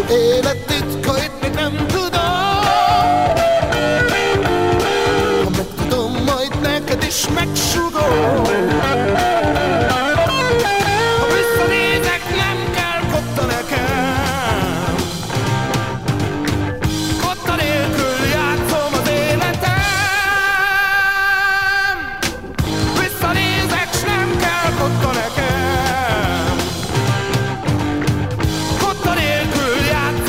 élet titkait még nem tudom. Ha megtudom, majd neked is megsugom. Ha visszanézek, nem kell kotta nekem. Kotta nélkül játszom az életem. Visszanézek, s nem kell kotta nekem. Kotta nélkül játszom.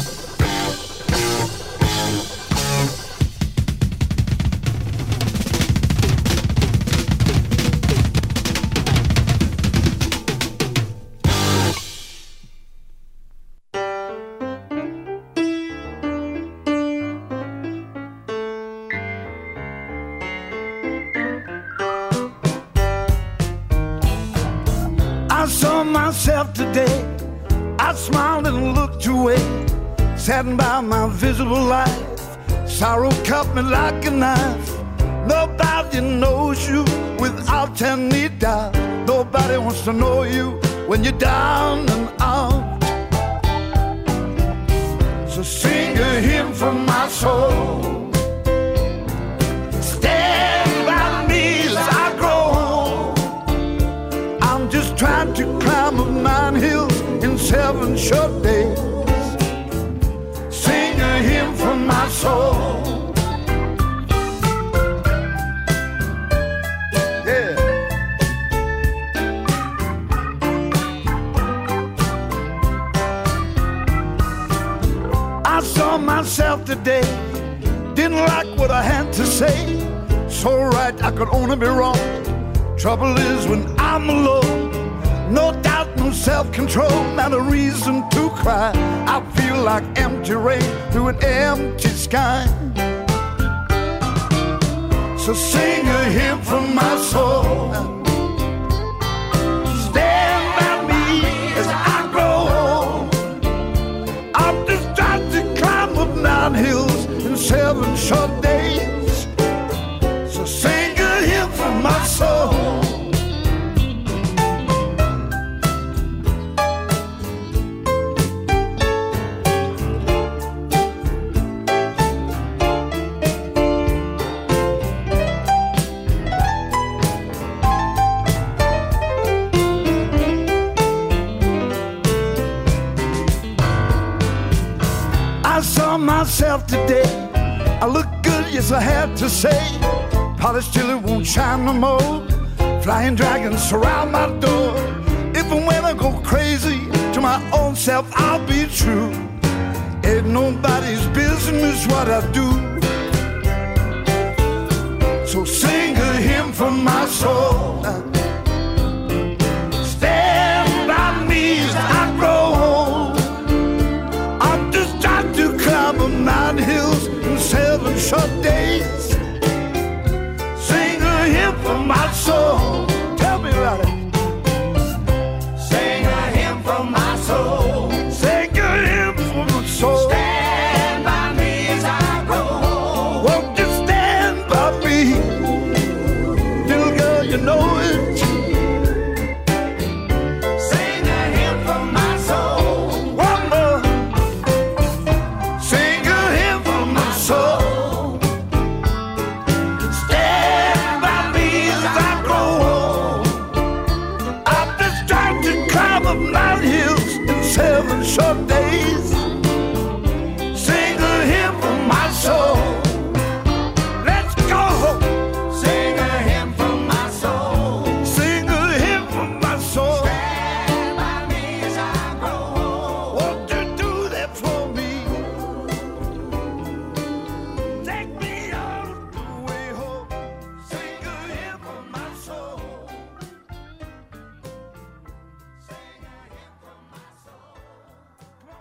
I saw myself today. I smiled and looked away, saddened by my visible life. Sorrow cut me like a knife. Nobody knows you without any doubt. Nobody wants to know you when you're down and out. So sing a hymn from my soul. Stand by me as I grow old. I'm just trying to climb up 9 hills in 7 short days. Sing a hymn from my soul. Yeah. I saw myself today, didn't like what I had to say. So right, I could only be wrong. Trouble is when I'm alone, no doubt, no self-control, not a reason to cry. I feel like empty rain through an empty sky. So sing a hymn from my soul. Stand by me as I grow old. I'm just trying to climb up 9 hills in 7 short days. So sing a hymn from my soul. I saw myself today. I look good, yes, I had to say. Polished till it won't shine no more. Flying dragons surround my door. Even when I go crazy, to my own self I'll be true. Ain't nobody's business what I do. So sing a hymn from my soul. Stand by me as I grow old. I'm just trying to climb up 9 hills in 7 short days. Sing a hymn from my soul. Tell me about it. Sing a hymn from my soul. Sing a hymn from my soul. Stand by me as I grow old. Won't you stand by me? Little girl, you know it. Sing a hymn from my soul. One more. Sing a hymn from my soul. Stand by me as I grow old. I'm just trying to climb up 9 hills in 7 short days. Sing a hymn from my soul. Let's go. Sing a hymn from my soul. Sing a hymn from my soul. Stand by me as I grow old. Won't you do that for me? Take me all the way home. Sing a hymn from my soul. Sing a hymn from my soul.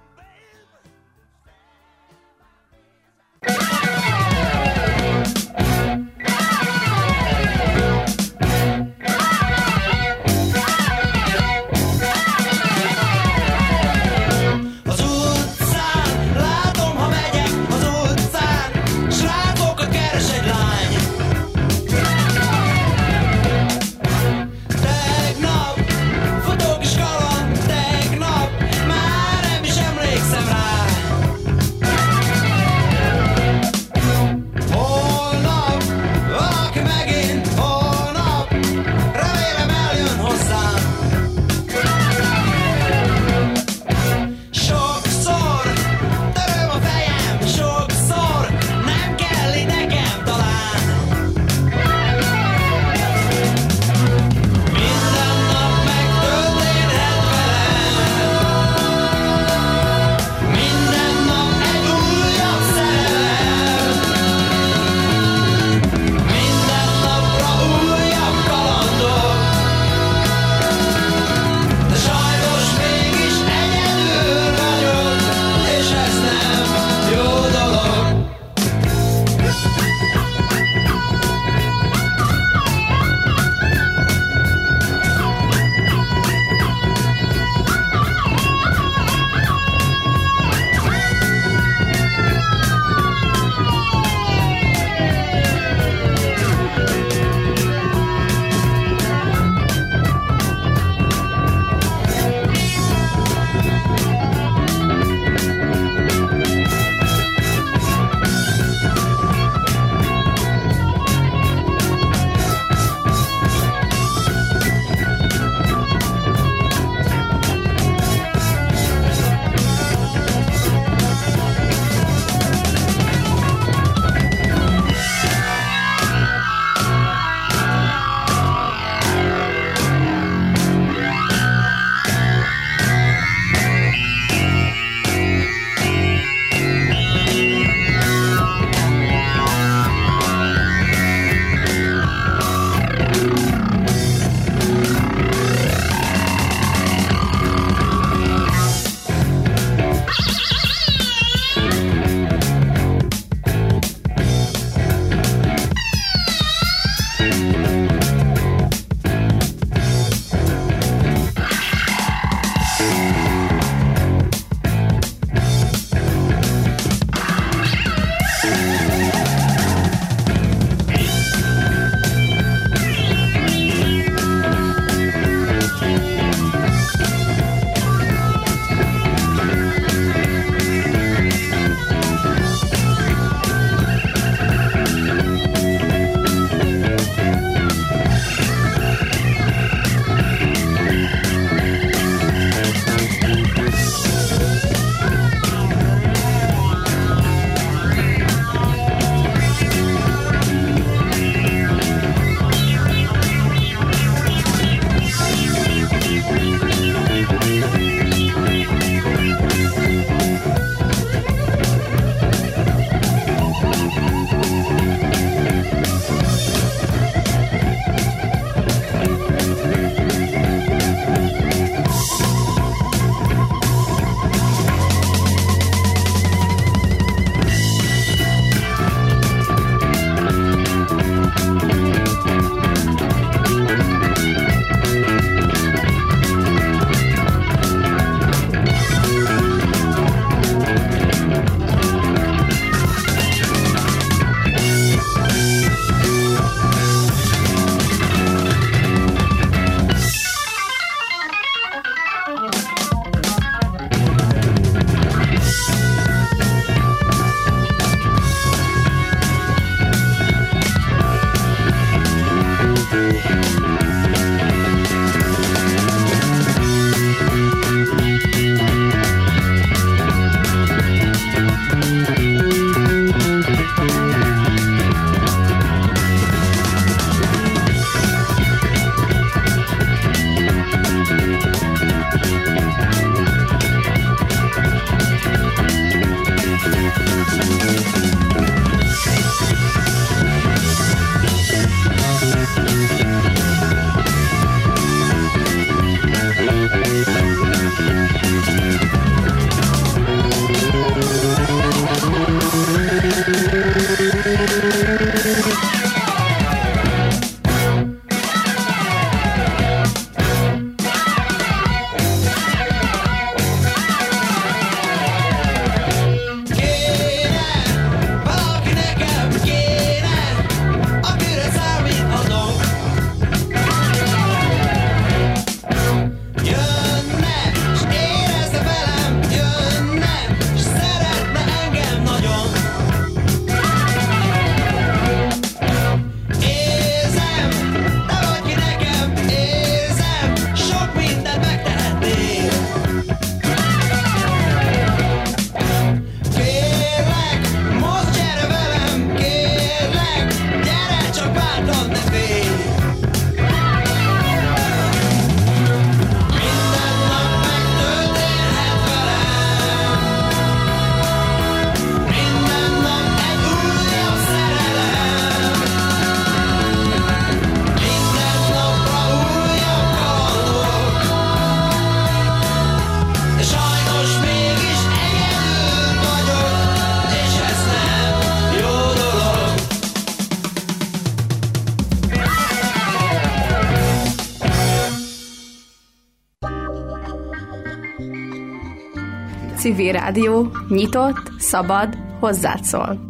Civil Rádió, nyitott, szabad, hozzád szól.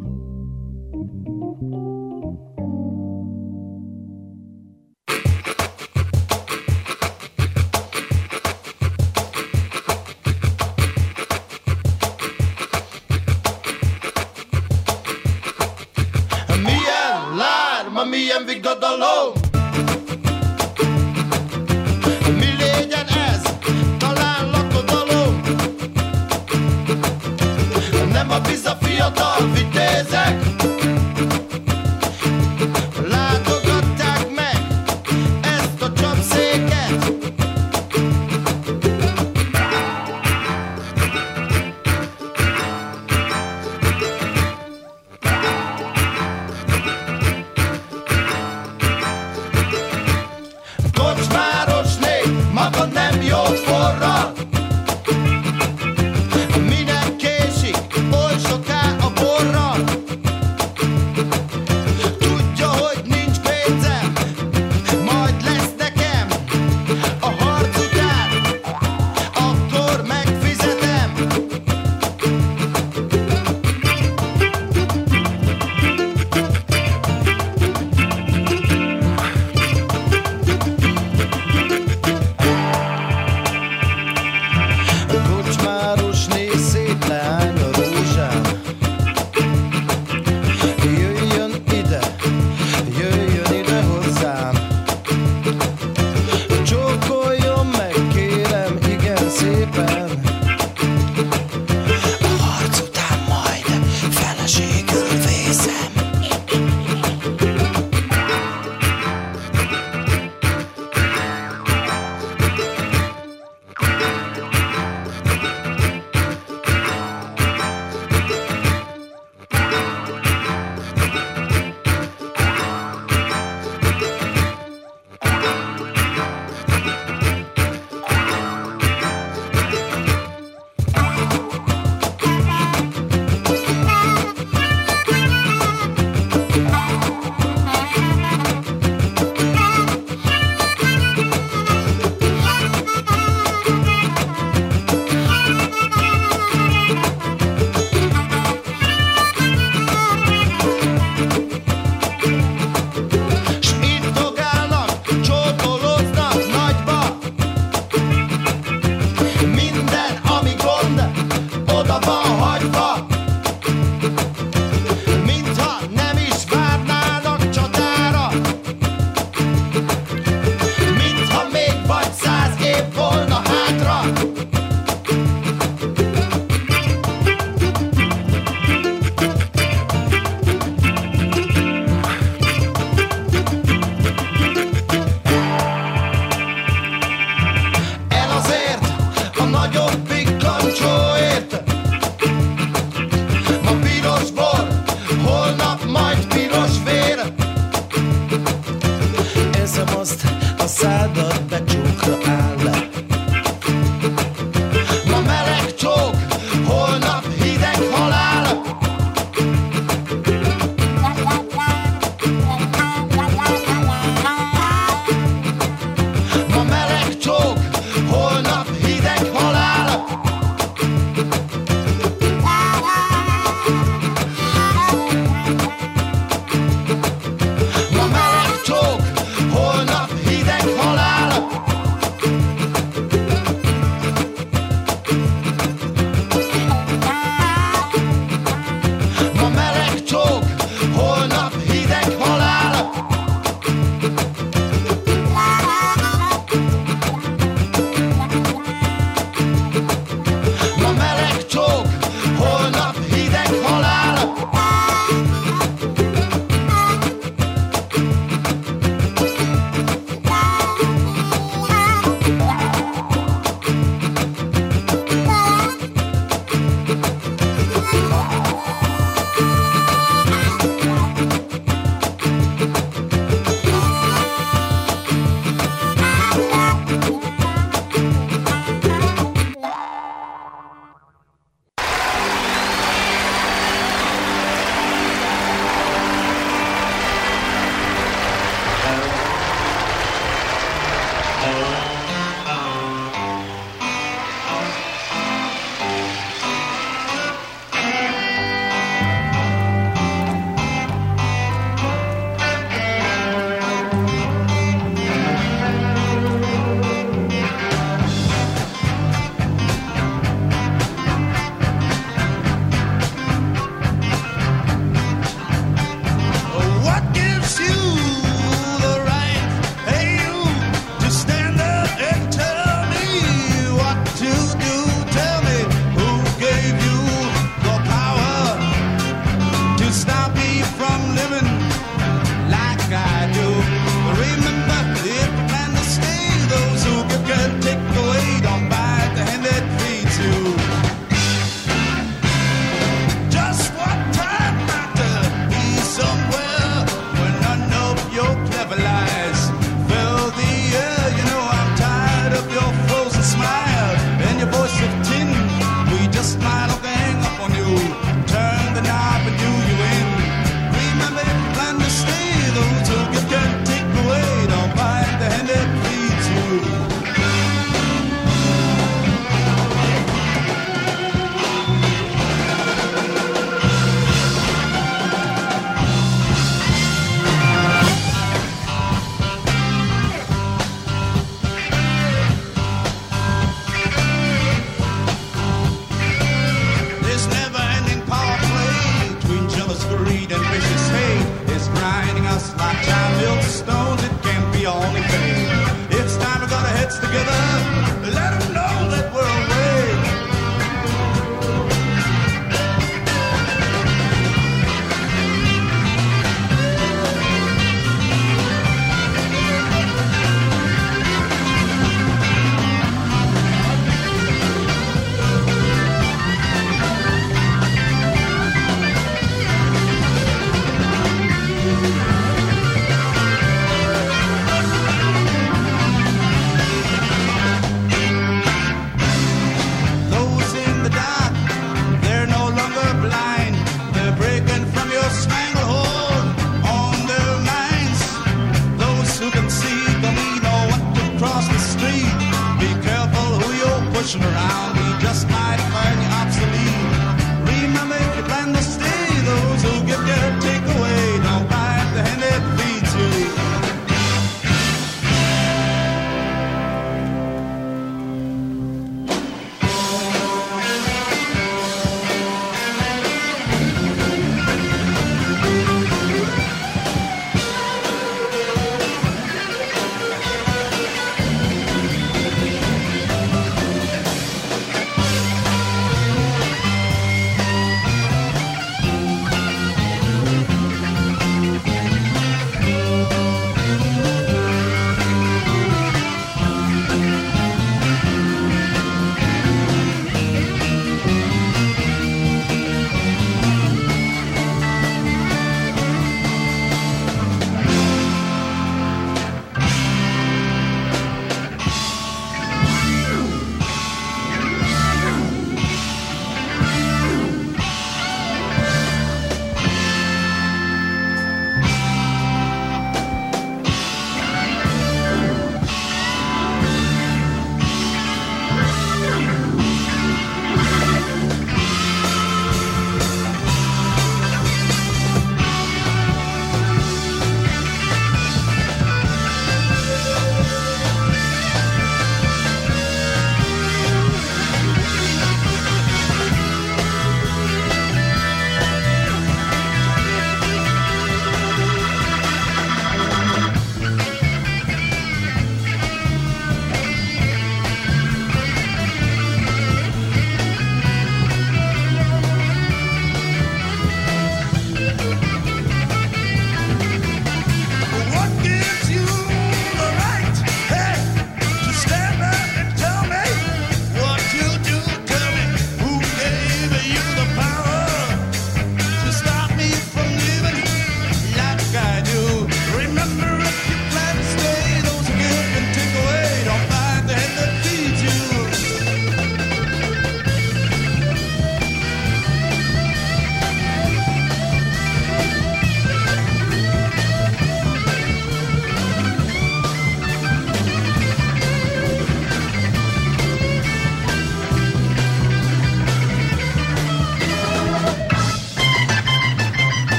Milyen vigadalom, mi legyen ez, talán lakodalom. Nem a biza fiatal vitézek látogatták meg ezt a csapszéket.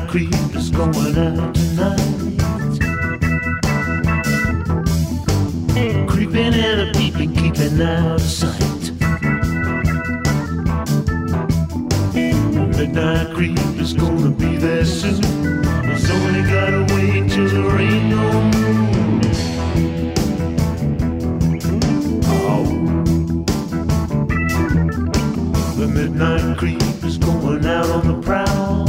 Midnight creep is going out tonight. Creeping and a peeping, keeping out of sight. Midnight creep is gonna be there soon. It's only gotta wait till there ain't no moon. Oh, the midnight creep is going out on the prowl.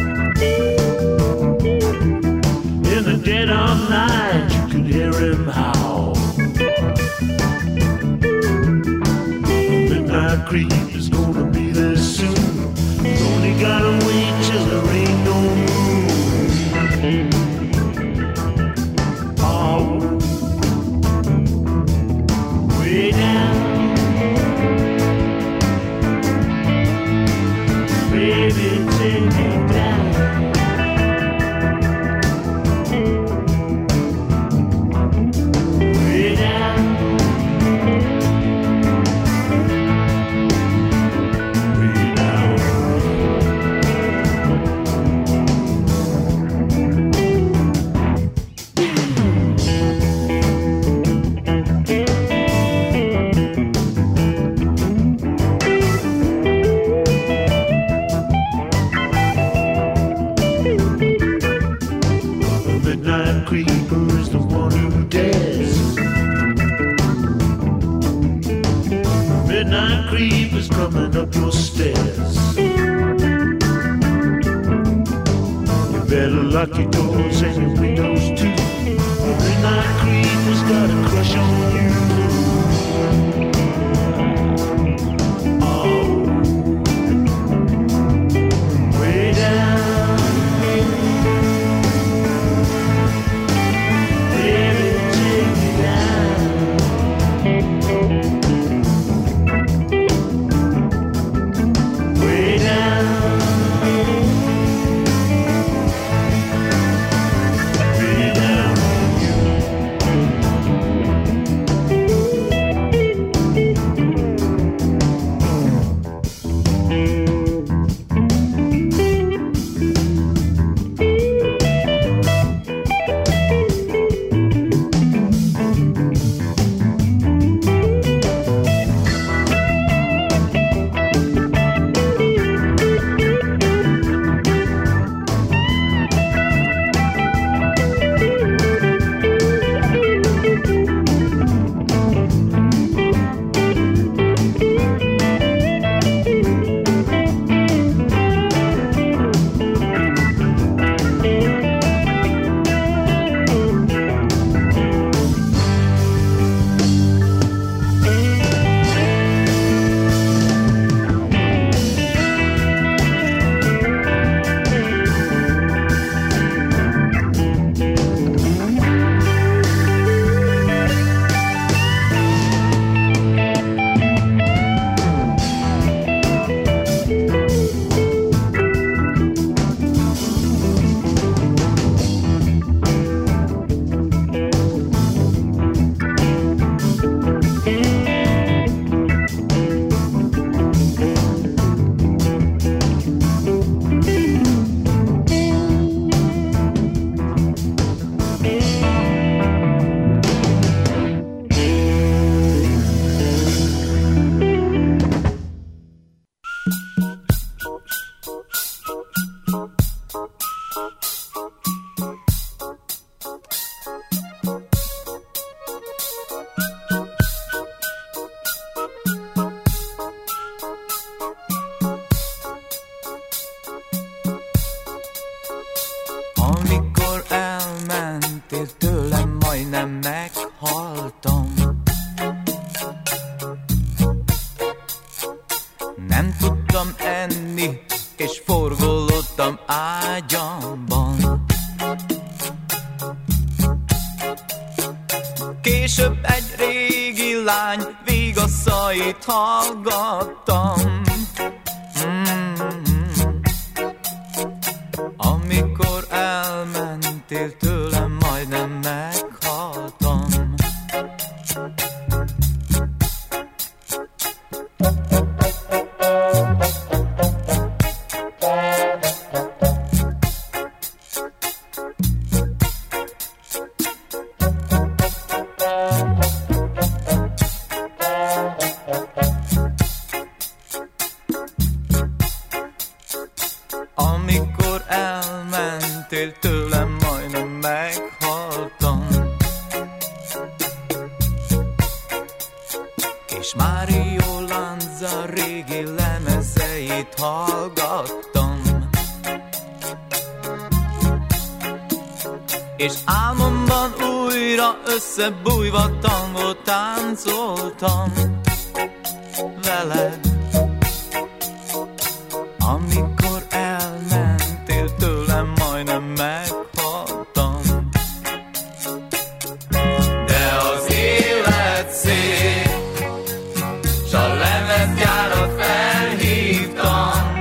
In the dead of night you can hear him howl. The midnight creep is gonna be there soon. Only gotta wait till there ain't no moon. Oh, way down, baby, take me down. Way down. Creeper is the one who dares. Midnight creep is coming up your stairs. You better lock your doors and your windows too. The midnight creep has got a crush on you. Oh, way down. Később egy régi lány vigaszait hallgattam. Amikor elmentél tőlem, majdnem meghaltam. elmentél tőlem, majdnem meghaltam. És Mário Lanza régi lemezeit hallgattam, és álmomban újra összebújva tangót táncoltam veled. Amikor elmentél tőlem, majdnem meghaltam. De az élet szép, s a lemezgyárat felhívtam,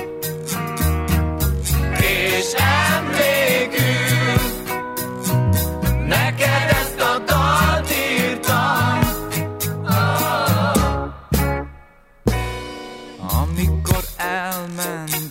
és emlékül neked ezt a dalt írtam. Amikor elment